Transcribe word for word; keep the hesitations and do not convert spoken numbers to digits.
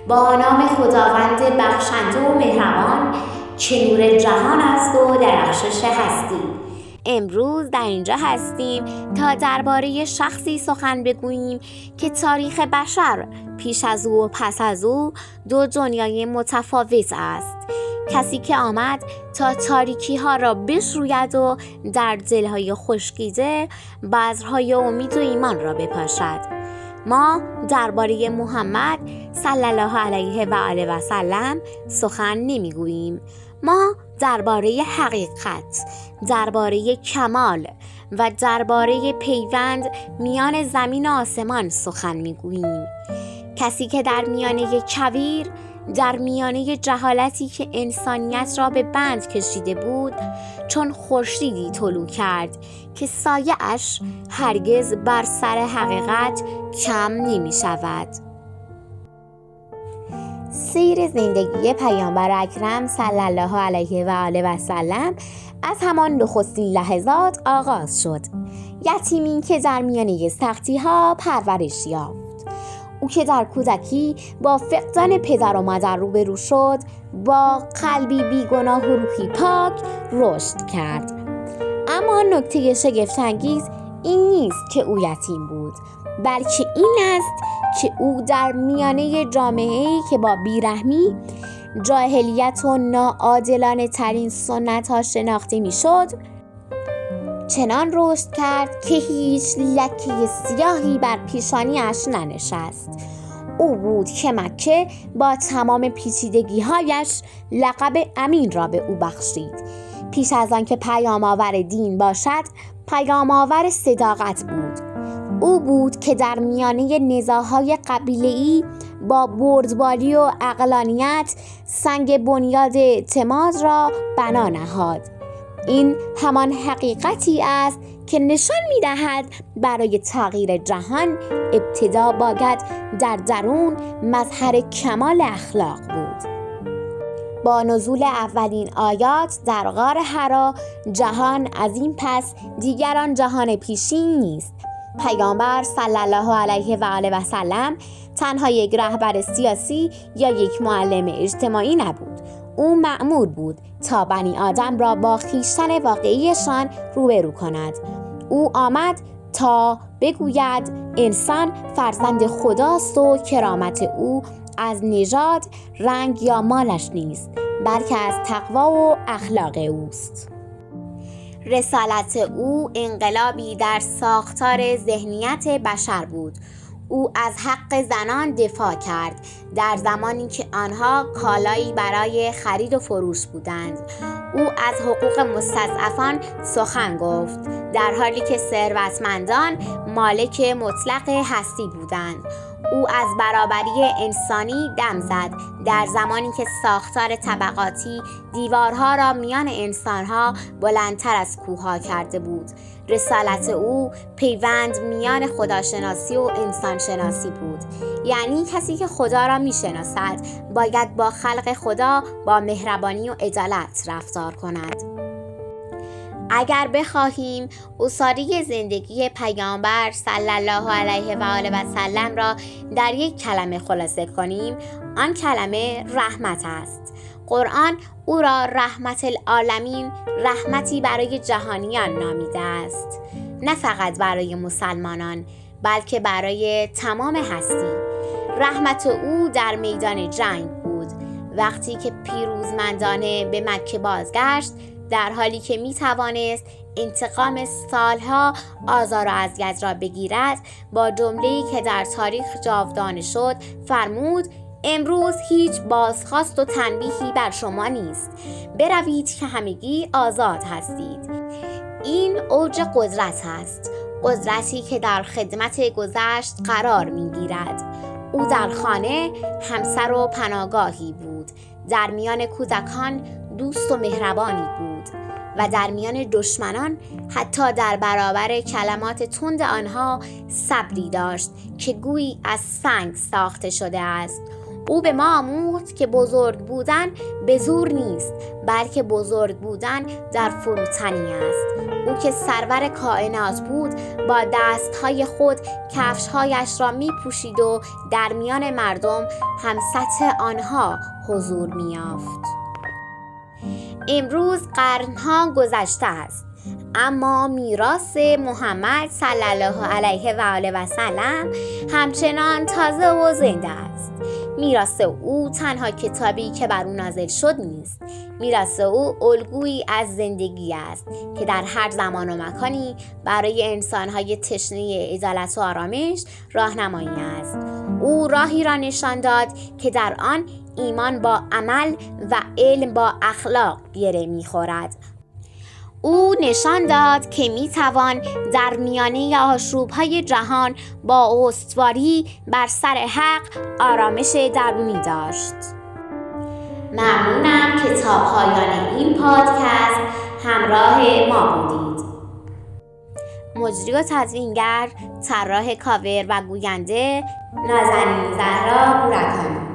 با نام خداوند بخشنده و مهربان که نور جهان است و درخشش هستی. امروز در اینجا هستیم تا درباره شخصی سخن بگوییم که تاریخ بشر پیش از او و پس از او دو دنیای متفاوت است. کسی که آمد تا تاریکی ها را بشوید و در دلهای خشکیده بذرهای امید و ایمان را بپاشد. ما درباره محمد صلی الله علیه و آله و سلم سخن نمیگوییم. ما درباره حقیقت، درباره کمال و درباره پیوند میان زمین و آسمان سخن میگوییم. کسی که در میانه کویر، در میانه جهالتی که انسانیت را به بند کشیده بود، چون خورشیدی طلوع کرد که سایه اش هرگز بر سر حقیقت کم نمی شود. سیر زندگی پیامبر اکرم صلی الله علیه و آله و سلم از همان نخستین لحظات آغاز شد. یتیمی که در میانه سختی ها پرورش یافت. او که در کودکی با فقدان پدر و مادر روبرو شد، با قلبی بیگناه و روحی پاک رشد کرد. اما نکته شگفت‌انگیز این نیست که او یتیم بود، بلکه این است که او در میانه جامعه‌ای که با بیرحمی، جاهلیت و ناعادلانه ترین سنت ها شناخته می شد، چنان رشد کرد که هیچ لکه سیاهی بر پیشانیش ننشست. او بود که مکه با تمام پیچیدگی‌هایش لقب امین را به او بخشید. پیش از آن که پیام آور دین باشد، پیام آور صداقت بود. او بود که در میانه نزاع‌های قبیله‌ای با بردباری و عقلانیت سنگ بنیاد اعتماد را بنا نهاد. این همان حقیقتی است که نشان می‌دهد برای تغییر جهان ابتدا باید در درون مظهر کمال اخلاق بود. با نزول اولین آیات در غار حرا، جهان از این پس دیگر آن جهان پیشین نیست. پیامبر صلی الله علیه و آله و سلم تنها یک رهبر سیاسی یا یک معلم اجتماعی نبود. او مأمور بود تا بنی آدم را با خویشتن واقعیشان روبرو کند. او آمد تا بگوید انسان فرزند خداست و کرامت او از نژاد، رنگ یا مالش نیست، بلکه از تقوا و اخلاق اوست. رسالت او انقلابی در ساختار ذهنیت بشر بود. او از حق زنان دفاع کرد در زمانی که آنها کالایی برای خرید و فروش بودند. او از حقوق مستضعفان سخن گفت در حالی که ثروتمندان مالک مطلق هستی بودند. او از برابری انسانی دم زد در زمانی که ساختار طبقاتی دیوارها را میان انسانها بلندتر از کوهها کرده بود. رسالت او پیوند میان خداشناسی و انسانشناسی بود. یعنی کسی که خدا را میشناسد باید با خلق خدا با مهربانی و عدالت رفتار کند. اگر بخواهیم اساری زندگی پیامبر صلی الله علیه و آله و سلم را در یک کلمه خلاصه کنیم، آن کلمه رحمت است. قرآن او را رحمت العالمین، رحمتی برای جهانیان نامیده است، نه فقط برای مسلمانان بلکه برای تمام هستی. رحمت او در میدان جنگ بود، وقتی که پیروزمندانه به مکه بازگشت، در حالی که می توانست انتقام سالها آزار و اذیت را بگیرد، با جمله‌ای که در تاریخ جاودانه شد فرمود: امروز هیچ بازخواست و تنبیهی بر شما نیست، بروید که همگی آزاد هستید. این اوج قدرت است، قدرتی که در خدمت گذشت قرار می گیرد. او در خانه همسر و پناهگاهی بود، در میان کودکان دوست و مهربانی بود و در میان دشمنان حتی در برابر کلمات تند آنها صبری داشت که گویی از سنگ ساخته شده است. او به ما آموخت که بزرگ بودن به زور نیست، بلکه بزرگ بودن در فروتنی است. او که سرور کائنات بود با دستهای خود کفشهایش را می پوشید و در میان مردم هم سطح آنها حضور می یافت. امروز قرنها گذشته است، اما میراث محمد صلی الله علیه و آله و سلم همچنان تازه و زنده است. میراث او تنها کتابی که بر او نازل شد نیست. میراث او الگویی از زندگی است که در هر زمان و مکانی برای انسان‌های تشنه عدالت و آرامش راهنمایی است. او راهی را نشان داد که در آن ایمان با عمل و علم با اخلاق گره می‌خورد. او نشان داد که میتوان در میانه آشوب‌های جهان با استواری بر سر حق آرامش درونی داشت. ممنونم که تا پایان این پادکست همراه ما بودید. مجری و تدوینگر، طراح کاور و گوینده نازنین زهرا بورکانی.